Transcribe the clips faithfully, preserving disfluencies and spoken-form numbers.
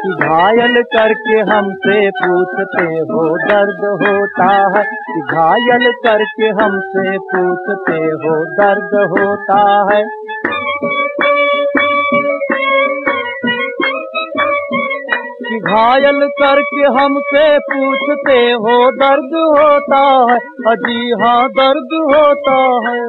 कि घायल करके हमसे पूछते हो दर्द होता है, कि घायल करके हमसे पूछते हो दर्द होता है। कि घायल करके हमसे पूछते हो दर्द होता है, अजी हाँ दर्द होता है।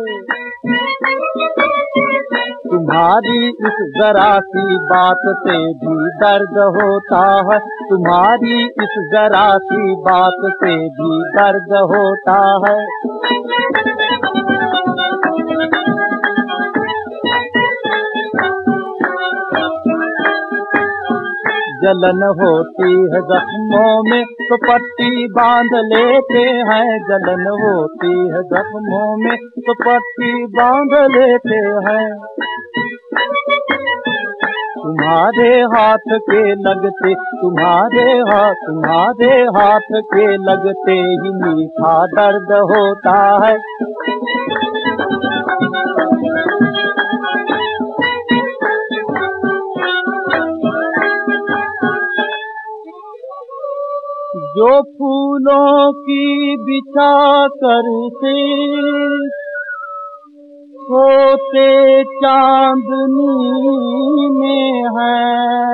तुम्हारी इस जरा सी बात से भी दर्द होता है, तुम्हारी इस जरा सी बात से भी दर्द होता है। जलन होती है जख्मों में तो पट्टी बांध लेते हैं, जलन होती है जख्मों में तो पट्टी बांध लेते हैं। तुम्हारे हाथ के लगते, तुम्हारे हाथ तुम्हारे हाथ के लगते ही मीठा दर्द होता है। जो फूलों की बिछा कर से सोते चांदनी में है,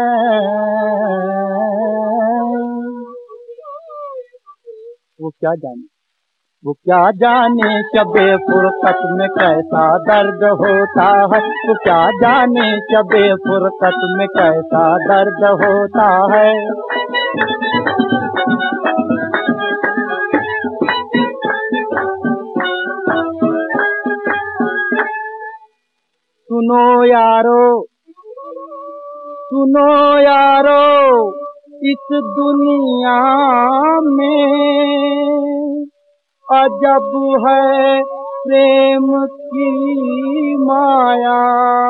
वो क्या जाने वो क्या जाने शबे फुरकत में कैसा दर्द होता है, वो क्या जाने शबे फुरकत में कैसा दर्द होता है। सुनो यारो सुनो यारो इस दुनिया में अजब है प्रेम की माया।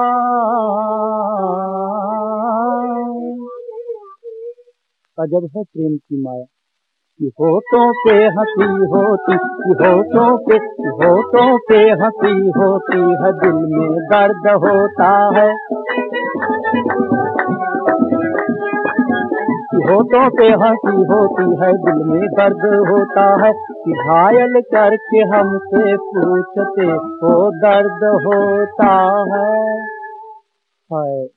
अजब है प्रेम की माया, कि होठों पे हंसी होती, कि होठों पे कि होठों पे हंसी होती है, दिल में दर्द होता है। कि होठों पे हंसी होती है, दिल में दर्द होता है। कि घायल करके हमसे पूछते हो दर्द होता है। हाय